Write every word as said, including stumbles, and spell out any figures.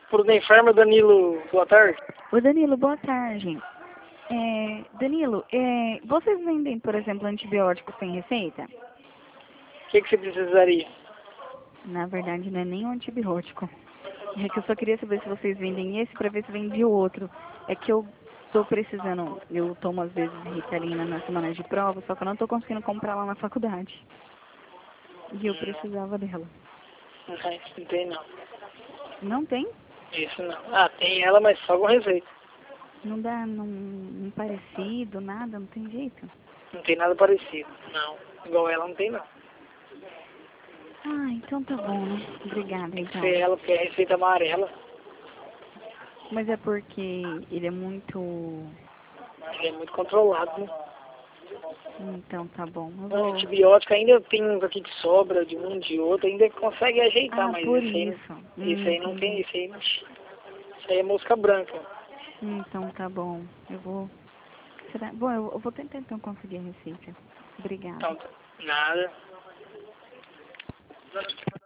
Pro Denfarma, Danilo, boa tarde. Ô Danilo, boa tarde. É, Danilo, é, vocês vendem, por exemplo, antibióticos sem receita? O que, que você precisaria? Na verdade, não é nem um antibiótico. É que eu só queria saber se vocês vendem esse para ver se vende outro. É que eu tô precisando, eu tomo às vezes Ritalina na semana de prova, só que eu não tô conseguindo comprar lá na faculdade. E eu precisava dela. Não tem, não tem não. Não tem? Isso não. Ah, tem ela, mas só com receita. Não dá num, um parecido, nada, não tem jeito? Não tem nada parecido. Não. Igual ela não tem não. Ah, então tá bom, né? Obrigada, Tem que então. ser ela, porque é receita amarela. Mas é porque ele é muito... Ele é muito controlado, né? Então tá bom. Eu O vou... antibiótico ainda tem uns aqui que sobra de um, de outro, ainda consegue ajeitar, Ah, mas por esse aí, isso. não- Hum, esse aí não tem, entendi. esse aí não. Isso aí é mosca branca. Então tá bom. Eu vou... Será... Bom, eu eu vou tentar então conseguir a receita. Obrigada. Então, nada.